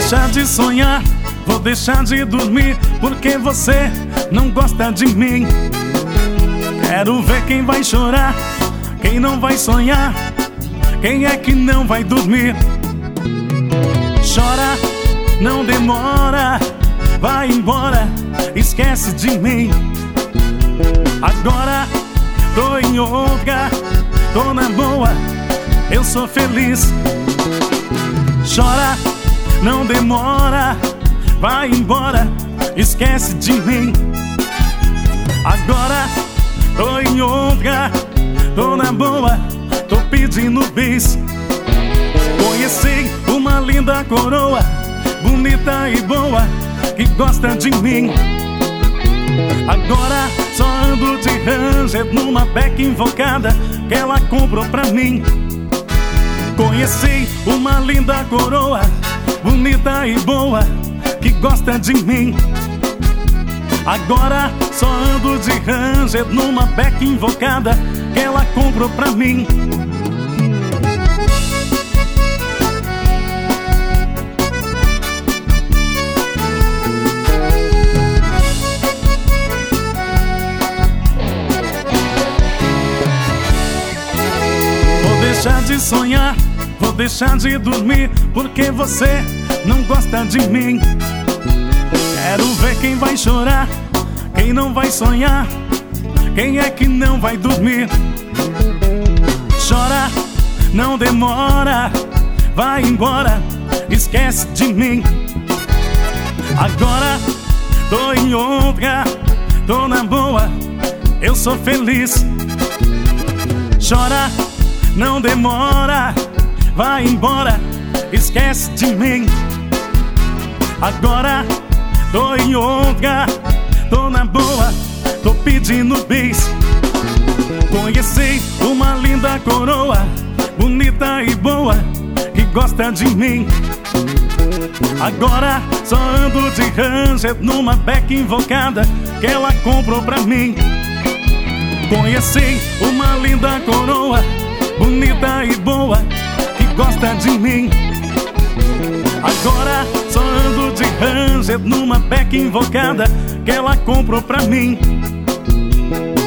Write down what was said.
deixar de sonhar, vou deixar de dormir, porque você não gosta de mim. Quero ver quem vai chorar, quem não vai sonhar, quem é que não vai dormir. Chora, não demora, vai embora, esquece de mim. Agora tô em outra, tô na boa, eu sou feliz. Chora, não demora, vai embora, esquece de mim. Agora tô em outra, tô na boa, tô pedindo bis. Conheci uma linda coroa, bonita e boa, que gosta de mim. Agora só ando de Ranger numa beca invocada que ela comprou pra mim. Conheci uma linda coroa, bonita e boa, que gosta de mim. Agora só ando de Ranger numa beca invocada que ela comprou pra mim. Vou deixar de sonhar, vou deixar de dormir, porque você não gosta de mim. Quero ver quem vai chorar, quem não vai sonhar, quem é que não vai dormir. Chora, não demora, vai embora, esquece de mim. Agora tô em outra, tô na boa, eu sou feliz. Chora, não demora, vai embora, esquece de mim. Agora tô em outra, tô na boa, tô pedindo bis. Conheci uma linda coroa, bonita e boa, que gosta de mim. Agora só ando de Ranger numa beca invocada que ela comprou pra mim. Conheci uma linda coroa, bonita e boa, que gosta de mim. Agora só ando de Ranger numa beca invocada que ela comprou pra mim.